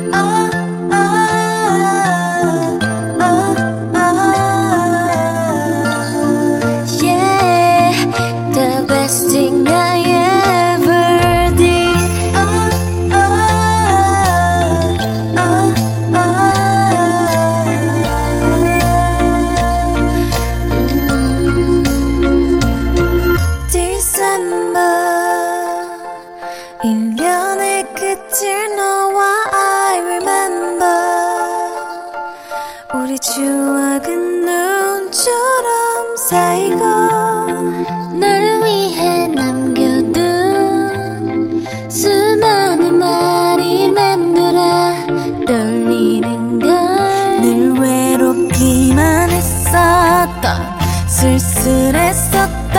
우리 추억은 눈처럼 쌓이고 너를 위해 남겨둔 수많은 말이 맴돌아 떨리는 걸 늘 외롭기만 했었던 쓸쓸했었던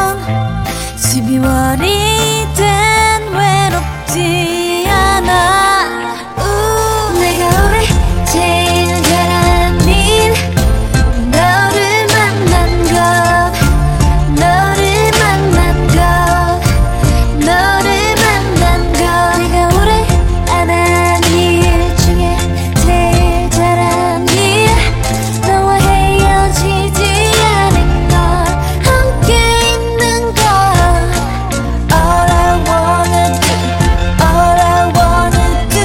12월이 된 외롭지 않아. 내가 올해 제일 잘한 일 너를 만난 것 너를 만난 것 너를 만난 것 내가 올해 안 한 일 중에 제일 잘한 일 너와 헤어지지 않은 것 함께 있는 것 All I wanna do, all I wanna do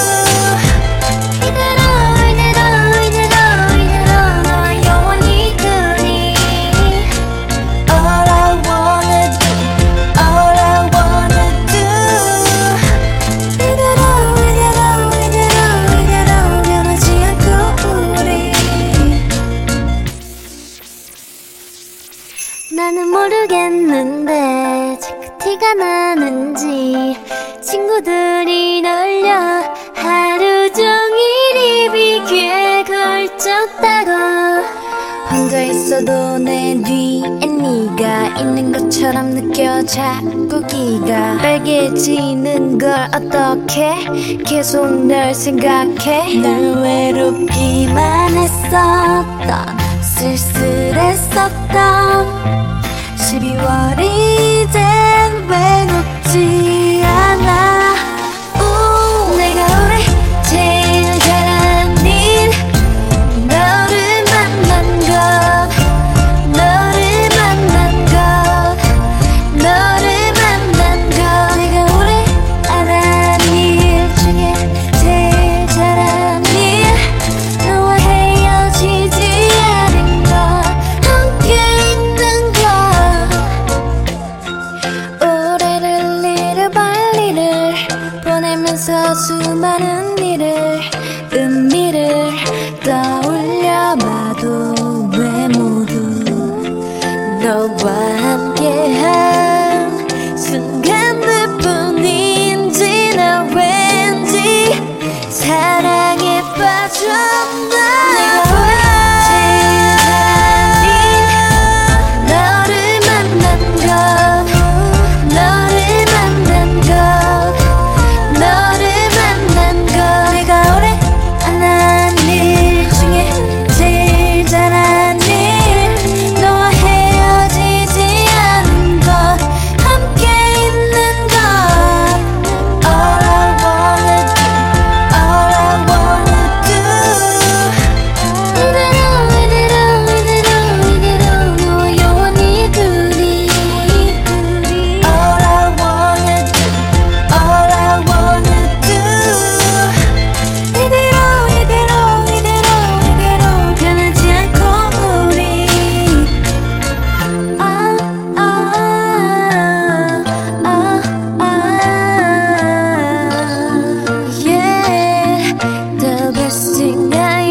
이대로 너와 영원히 둘이 All I wanna do, all I wanna do 이대로 변하지 않고 우리. 나는 모르겠는데 자꾸 티가 나는지 친구들이 놀려 하루 종일 입이 귀에 걸쳤다고 혼자 있어도 내 뒤에 네가 있는 것처럼 느껴. 자꾸 기가 빨개지는 걸 어떡해. 계속 널 생각해. 늘 외롭기만 했었던 쓸쓸했었던 12월이 된 외롭지 않아. 내가 올해 제일 잘한 일 너를 만난 것 너를 만난 것 너를 만난 것 내가 올해 안 한 일 중에 제일 잘한 일 너와 헤어지지 않은 것 함께 있는 것 올해를 일을 빨리를 보내면서 수많은 일을 의미를 떠올려봐도 왜 모두 너와 함께한 순간들 뿐인지 나 왠지 사랑에 빠졌나. 내가 올해 제일 잘한 일 너를 만난 것 너를 만난 것 너를 만난 것 내가 올해 안 한 일 중에 제일 잘한 일 너와 헤어지지 않은 것 함께 있는 것 All I wanna do, all I wanna do 이대로 너와 영원히 둘이 All I wanna do, all I wanna do 이대로 변하지 않고 우리. Yeah, the best thing I